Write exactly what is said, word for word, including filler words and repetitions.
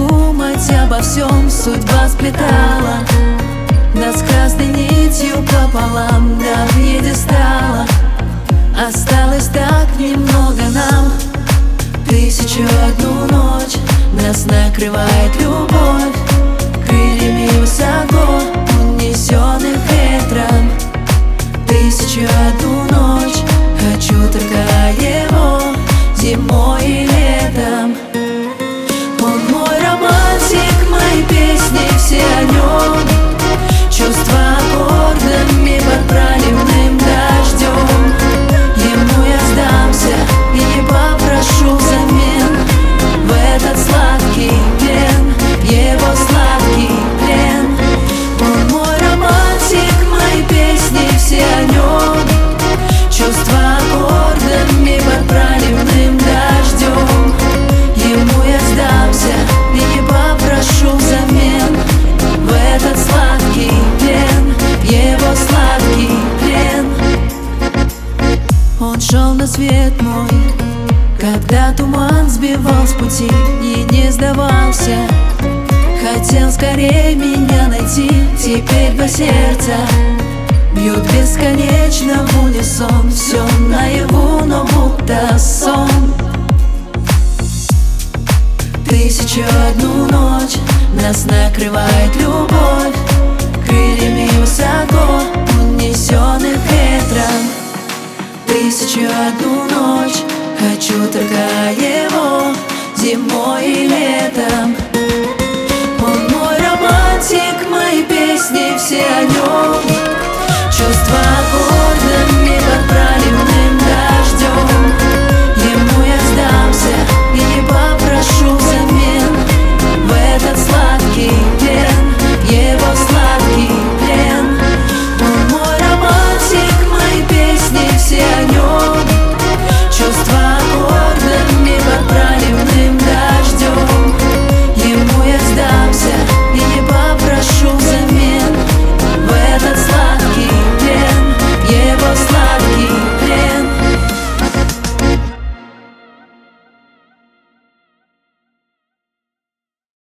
думать обо всем судьба сплетала нас красной нитью пополам до пьедестала. Осталось так немного нам, тысячу одну ночь нас накрывает любовь крыльями высоко, унесенных ветром. Тысячу одну ночь хочу только его зимой и летом. Он мой романтик, мои песни все о нем, чувства аккордами под проливным дождем. Ему я сдамся и не попрошу взамен в этот сладкий плен, его сладкий плен. Он мой романтик, мои песни все о нем, чувства аккордами под проливным дождем. Ему я сдамся и не попрошу взамен в этот сладкий плен, его сладкий плен. Он шел на свет мой, когда туман сбивал с пути, и не сдавался. Хотел скорее меня найти, теперь два сердца бьют бесконечно в унисон. Все наяву, но будто сон. Тысячу одну ночь нас накрывает любовь крыльями высоко, унесенных ветром. Тысячу одну ночь хочу только его зимой и летом. Он мой романтик, мои песни все о нем,